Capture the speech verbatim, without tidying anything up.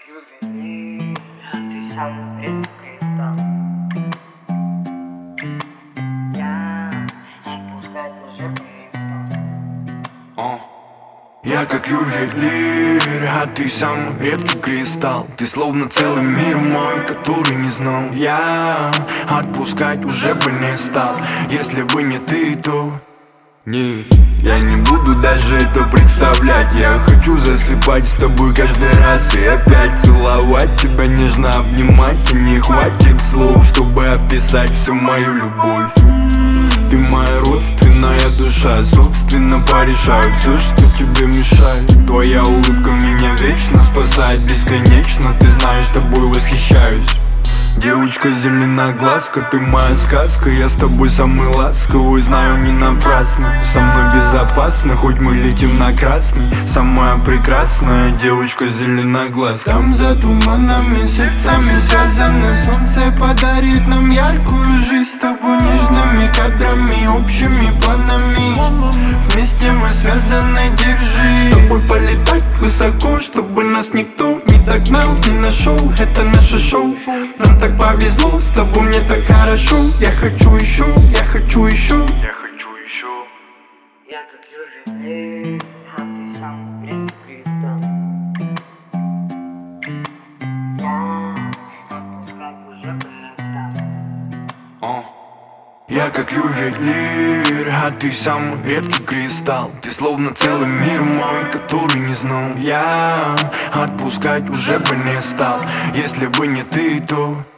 ювелир, а ты сам редкий кристалл. Я отпускать уже перестал. Я как ювелир, а ты самый редкий кристалл. Ты словно целый мир мой, который не знал. Я отпускать уже бы не стал. Если бы не ты, то не, я не буду даже это представлять. Я хочу засыпать с тобой каждый раз и опять целовать тебя, нежно обнимать. И не хватит слов, чтобы описать всю мою любовь. Ты моя родственная душа, собственно порешаю все, что тебе мешает. Твоя улыбка меня вечно спасает, бесконечно, ты знаешь, тобой восхищаюсь. Девочка зеленоглазка, ты моя сказка. Я с тобой самый ласковый, знаю, не напрасно. Со мной безопасно, хоть мы летим на красный. Самая прекрасная девочка зеленоглазка. Там за туманами, сердцами связаны. Солнце подарит нам яркую жизнь с тобой, нежными кадрами, общими планами. Вместе мы связаны, держи. С тобой полетать высоко, чтобы нас никто не догнал, не нашел. Это наше шоу, нам так повезло, с тобой мне так хорошо. Я хочу еще, я хочу еще, я хочу еще. Я как ювелир, а ты сам редкий кристалл. Я отпускать уже перестал. Я как ювелир, а ты самый редкий кристалл. Ты словно целый мир мой, который не знал. Я отпускать уже бы не стал. Если бы не ты, то